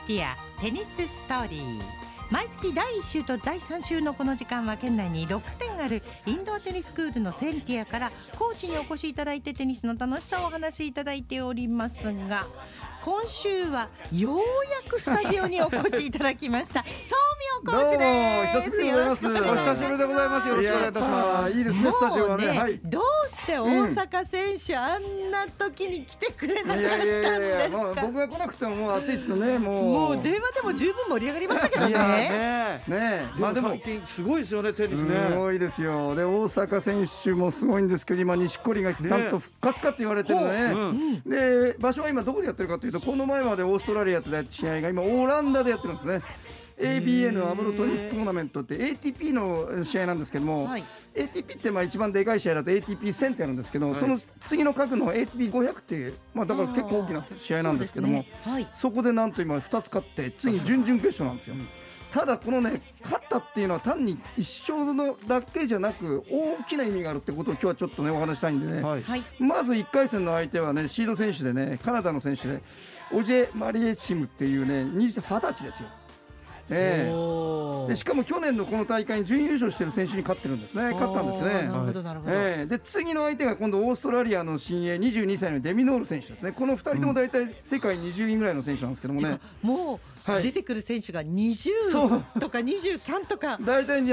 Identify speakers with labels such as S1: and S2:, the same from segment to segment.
S1: ティアテニスストーリー。毎月第1週と第3週のこの時間は県内に6店あるインドアテニススクールのセンティアからコーチにお越しいただいてテニスの楽しさをお話しいただいておりますが、今週はようやくスタジオにお越しいただきましたコーチです。
S2: 久しぶりでございます。お久しぶりでございます。よろしくお願いいたします。いいですね、スタジオはね。はい、
S1: どうして大坂選手、あんな時に来てくれなかったんですか。
S2: もう僕が来なくてももう暑いとね、も
S1: う電話でも十分盛り上がりましたけどね。
S2: まあでも
S3: 最近すごいですよね、テニスね。
S2: すごいですよ。で大坂選手もすごいんですけど、今錦織がなんと復活かって言われてるね。で場所は今どこでやってるかというと、この前までオーストラリアでやった試合が今オランダでやってるんですね。ABN アムロトニストーナメントって ATP の試合なんですけども、ATP ってまあ一番でかい試合だと ATP1000 ってあるんですけど、その次の格の ATP500 っていう、だから結構大きな試合なんですけども、そこでなんと今2つ勝って次準々決勝なんですよ。ただこのね、勝ったっていうのは単に一勝のだけじゃなく大きな意味があるってことを今日はちょっとねお話したいんでね、まず1回戦の相手はね、シード選手でね、カナダの選手でオジェ・マリエシムっていうね、20歳ですよ。でしかも去年のこの大会に準優勝している選手に勝ってるんですね。勝ったんですね。
S1: なるほどなるほど。
S2: で次の相手が今度オーストラリアの新鋭22歳のデミノール選手ですね。この2人とも大体世界20位ぐらいの選手なんですけどもね、
S1: もう出てくる選手が20とか23とか
S2: 大体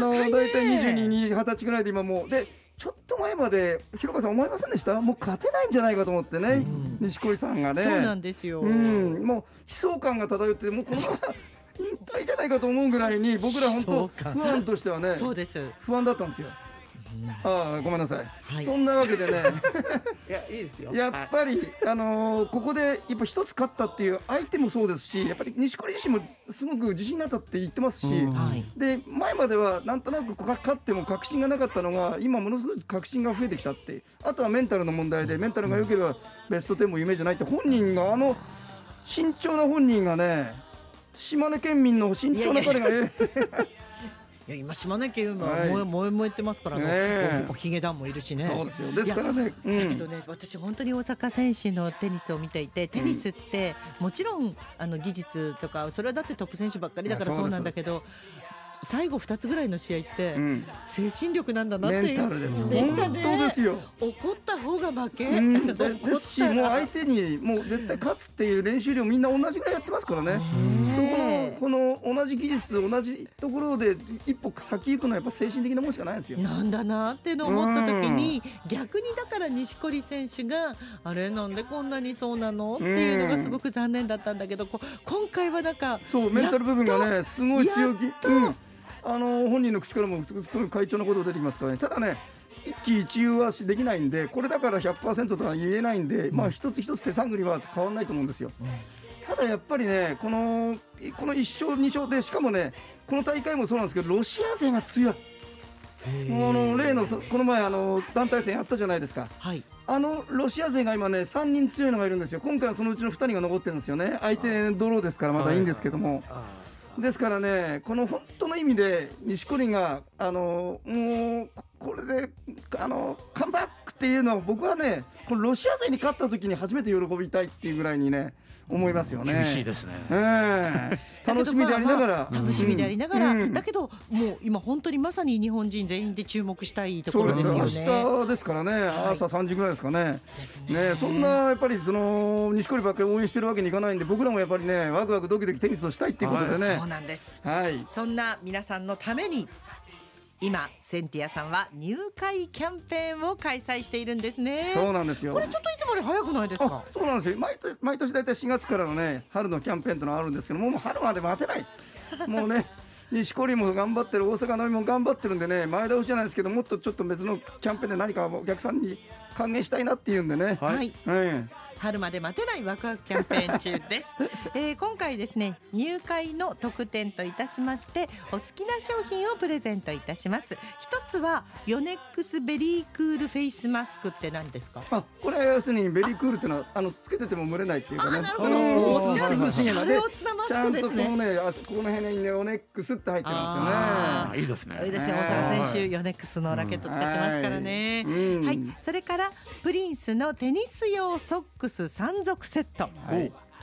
S2: 22に20歳ぐらいで今もうで、ちょっと前まで広川さん思いませんでした？もう勝てないんじゃないかと思ってね、錦織さんがね。
S1: そうなんですよ。
S2: もう悲壮感が漂って、もうこのまま引退じゃないかと思うぐらいに僕ら本当不安としてはね、不安だったんですよ。ごめんなさい、そんなわけでね
S3: いや、いいですよ。
S2: やっぱり、ここでやっぱ一つ勝ったっていう相手もそうですし、やっぱり錦織自身もすごく自信があったって言ってますし、で前まではなんとなく勝っても確信がなかったのが今ものすごく確信が増えてきたって。あとはメンタルの問題で、メンタルが良ければベスト10も夢じゃないって本人が、慎重な本人がね、島根県民の慎重な彼が
S1: いや今島根県は燃えてますからね。おヒゲダンもいるしね。
S2: そうですよ。ですからね、だ
S1: けどね、私本当に大坂選手のテニスを見ていて、テニスってもちろん技術とかそれはだってトップ選手ばっかりだからそうなんだけど、最後2つぐらいの試合って精神力なんだなっていう。
S2: メンタルですよ。本当ですよ。
S1: 怒った方が負け
S2: ですし、もう相手にもう絶対勝つっていう練習量みんな同じぐらいやってますからね。そこの同じ技術同じところで一歩先行くのはやっぱ精神的なものしかないんですよ。
S1: なんだなっての思った時に、逆にだから錦織選手があれなんでこんなにそうなのっていうのがすごく残念だったんだけど、今回はなんか
S2: そうメンタル部分がねすごい強気。本人の口からも会長のこと出てきますからね。ただね、一喜一憂はできないんで、これだから 100% とは言えないんで、一つ一つ手探りは変わらないと思うんですよ。ただやっぱりね、この1勝2勝で、しかもねこの大会もそうなんですけど、ロシア勢が強い。例のこの前団体戦やったじゃないですか。ロシア勢が今ね3人強いのがいるんですよ。今回はそのうちの2人が残ってるんですよね。相手ドローですからまだいいんですけども、ですからね、この本当の意味で錦織がもうこれでカムバックっていうのは、僕はねこのロシア勢に勝った時に初めて喜びたいっていうぐらいにね思いますよね。
S3: 厳しいですね。
S2: 楽しみでありながら、
S1: だけどもう今本当にまさに日本人全員で注目したいところですよね。
S2: 明日ですからね、朝3時ぐらいですかね。そんなやっぱり錦織ばっかり応援してるわけにいかないんで、僕らもやっぱりねワクワクドキドキテニスをしたいっていうことでね。
S1: そうなんです。そんな皆さんのために今センティアさんは入会キャンペーンを開催しているんですね。
S2: そうなんですよ。
S1: これちょっといつもより早くないですか？
S2: そうなんですよ。毎年だいたい4月からのね春のキャンペーンというのがあるんですけども、春まで待てないもうね錦織も頑張ってる、大阪のみも頑張ってるんでね、前倒しじゃないですけど、もっとちょっと別のキャンペーンで何かお客さんに還元したいなっていうんでね。
S1: 春まで待てないワクワクキャンペーン中です。今回ですね、入会の特典といたしましてお好きな商品をプレゼントいたします。一つはヨネックスベリークールフェイスマスクって何ですか？
S2: これは要するにベリークールっていうのはつけてても蒸れないっていうかね。
S1: なるほど。
S2: シャレを
S1: つなマ
S2: ちゃんと
S1: スクですね。
S2: この辺にヨネックスって入ってるんですよね。
S3: いいですね。
S1: いいですよ。大坂選手ヨネックスのラケット使ってますからね。はい。それからプリンスのテニス用ソックス3足セット。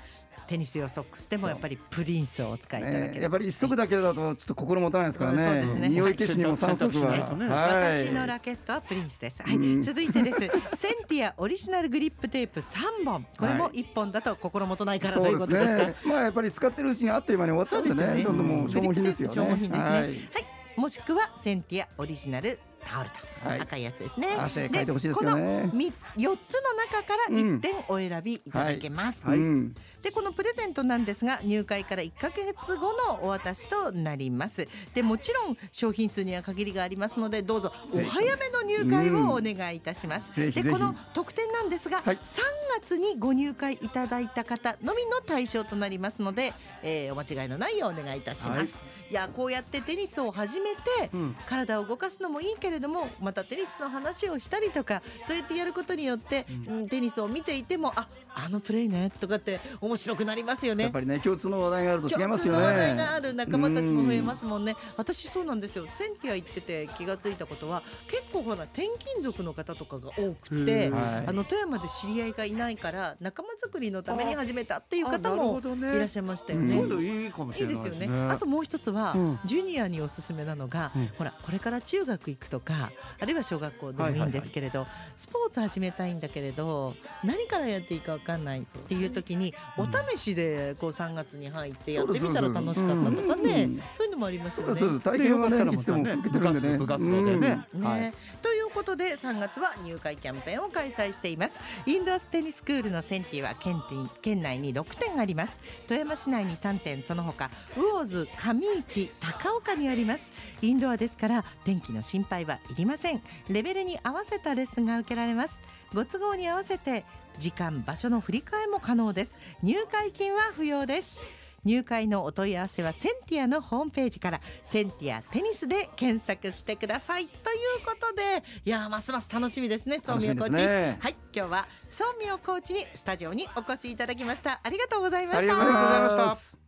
S1: テニス用ソックスでもやっぱりプリンスをお使いいただける、
S2: やっぱり一足だけだとちょっと心もたないですからね、
S1: そうですね
S2: 匂い消しにも3足は、
S1: 私のラケットはプリンスです、はい、続いてですセンティアオリジナルグリップテープ3本、これも1本だと心もとないからということですか。
S2: まあやっぱり使ってるうちにあっという間に終わっちゃうんでね、どんどんもう消耗品ですよね。
S1: 消耗品ですね、
S2: はい
S1: はい、もしくはセンティアオリジナルタオルと、
S2: はい、
S1: 赤いやつですね。
S2: 汗かいてほしいですよね。
S1: この4つの中から1点お選びいただけます、でこのプレゼントなんですが入会から1ヶ月後のお渡しとなります。でもちろん商品数には限りがありますのでどうぞお早めの入会をお願いいたします。でこの特典なんですが、3月にご入会いただいた方のみの対象となりますので、お間違いのないようお願いいたします、いやこうやってテニスを始めて、体を動かすのもいいけれどもまたテニスの話をしたりとかそうやってやることによって、テニスを見ていてもあのプレーねとかって面白くなりますよね。
S2: やっぱりね共通の話題があると違いますよね。
S1: 共通の話題がある仲間たちも増えますもんね。私そうなんですよ。センティア行ってて気がついたことは結構ほら転勤族の方とかが多くて、富山で知り合いがいないから仲間作りのために始めたっていう方もいらっしゃいましたよね。
S3: そういうのいいかもしれないですね。
S1: いいですよね。あともう一つは、ジュニアにおすすめなのが、ほらこれから中学行くとかあるいは小学校でもいいんですけれど、スポーツ始めたいんだけれど何からやっていいか分かんないっていう時にお試しでこう3月に入ってやってみたら楽しかったとかね、そういうのもありますよね。
S2: 体験はねいつでも受けてるんでね。
S3: 部活動でね。
S1: ということで3月は入会キャンペーンを開催しています。インドアステニススクールのセンティは県内に6店あります。富山市内に3店、その他魚津、上市、高岡にあります。インドアですから天気の心配はいりません。レベルに合わせたレッスンが受けられます。ご都合に合わせて時間場所の振り替えも可能です。入会金は不要です。入会のお問い合わせはセンティアのホームページからセンティアテニスで検索してくださいということで、いやますます楽しみですね。宗美コーチ、はい、今日は宗美コーチにスタジオにお越しいただきました。ありがとうございました。
S3: ありがとうございました。